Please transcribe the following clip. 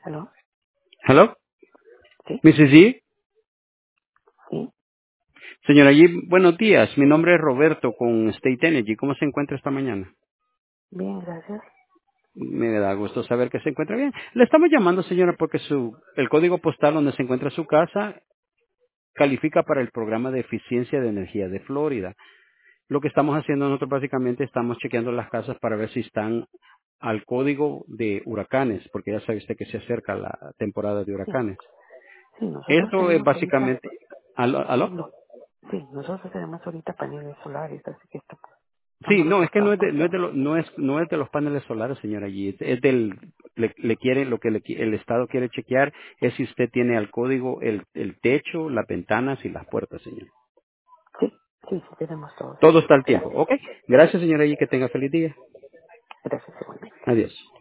¿Aló? Hello, ¿Sí? Mrs. G. ¿Sí? Señora G, buenos días. Mi nombre es Roberto con State Energy. ¿Cómo se encuentra esta mañana? Bien, gracias. Me da gusto saber que se encuentra bien. Le estamos llamando, señora, porque el código postal donde se encuentra su casa califica para el programa de eficiencia de energía de Florida. Lo que estamos haciendo nosotros básicamente estamos chequeando las casas para ver si están al código de huracanes, porque ya sabe usted que se acerca la temporada de Sí. huracanes. Sí, nosotros Eso es tenemos ahorita, básicamente... ¿Aló? no, sí, nosotros tenemos ahorita paneles solares, así que Sí, estamos no, es que no es reforzando. de, no es de lo- no es de los paneles solares, señora allí. Es del, le quiere, lo que el Estado quiere chequear es si usted tiene al código el techo, las ventanas y las puertas, señor. Sí, sí, sí, tenemos todo, Todo señor. está al tiempo. Gracias. Ok. Gracias, señora allí. Que tenga feliz día. Gracias igualmente. Adiós.